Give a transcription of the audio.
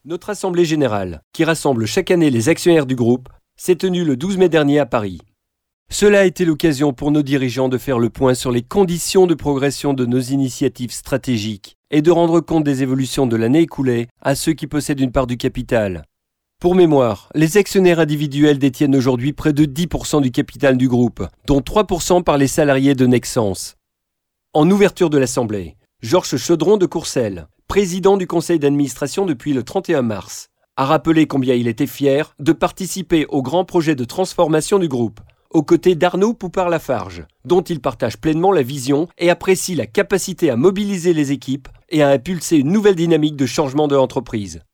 Notre assemblée générale, qui rassemble chaque année les actionnaires du groupe, s'est tenue le 12 mai dernier à Paris. Cela a été l'occasion pour nos dirigeants de faire le point sur les conditions de progression de nos initiatives stratégiques et de rendre compte des évolutions de l'année écoulée à ceux qui possèdent une part du capital. Pour mémoire, les actionnaires individuels détiennent aujourd'hui près de 10% du capital du groupe, dont 3% par les salariés de Nexans. En ouverture de l'Assemblée, Georges Chaudron de Courcelles, président du conseil d'administration depuis le 31 mars, a rappelé combien il était fier de participer au grand projet de transformation du groupe, aux côtés d'Arnaud Poupart-Lafarge, dont il partage pleinement la vision et apprécie la capacité à mobiliser les équipes et à impulser une nouvelle dynamique de changement de l'entreprise.